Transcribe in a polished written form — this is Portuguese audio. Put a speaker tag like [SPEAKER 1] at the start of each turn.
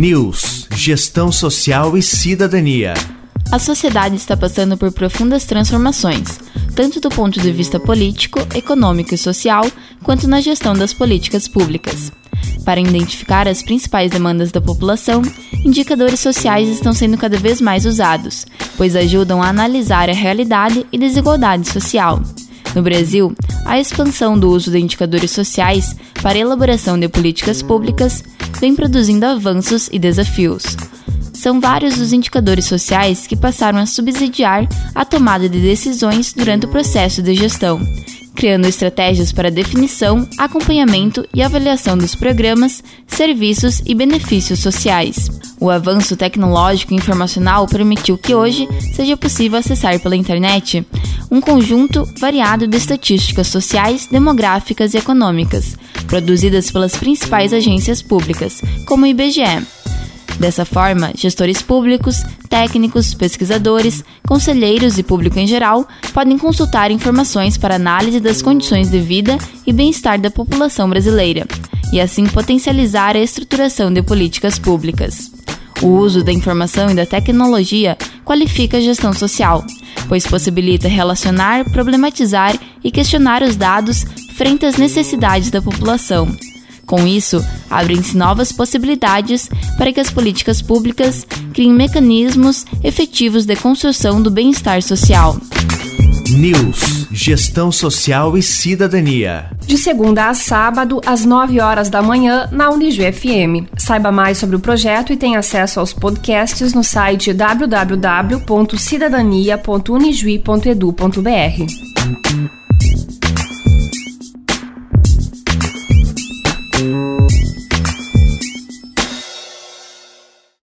[SPEAKER 1] News, Gestão Social e Cidadania.
[SPEAKER 2] A sociedade está passando por profundas transformações, tanto do ponto de vista político, econômico e social, quanto na gestão das políticas públicas. Para identificar as principais demandas da população, indicadores sociais estão sendo cada vez mais usados, pois ajudam a analisar a realidade e desigualdade social. No Brasil, a expansão do uso de indicadores sociais para a elaboração de políticas públicas vem produzindo avanços e desafios. São vários os indicadores sociais que passaram a subsidiar a tomada de decisões durante o processo de gestão, criando estratégias para definição, acompanhamento e avaliação dos programas, serviços e benefícios sociais. O avanço tecnológico e informacional permitiu que hoje seja possível acessar pela internet um conjunto variado de estatísticas sociais, demográficas e econômicas, produzidas pelas principais agências públicas, como o IBGE. Dessa forma, gestores públicos, técnicos, pesquisadores, conselheiros e público em geral podem consultar informações para análise das condições de vida e bem-estar da população brasileira, e assim potencializar a estruturação de políticas públicas. O uso da informação e da tecnologia qualifica a gestão social, pois possibilita relacionar, problematizar e questionar os dados frente às necessidades da população. Com isso, abrem-se novas possibilidades para que as políticas públicas criem mecanismos efetivos de construção do bem-estar social.
[SPEAKER 1] News, Gestão Social e Cidadania.
[SPEAKER 3] De segunda a sábado, às 9 horas da manhã, na Unijuí FM. Saiba mais sobre o projeto e tenha acesso aos podcasts no site www.cidadania.unijuí.edu.br.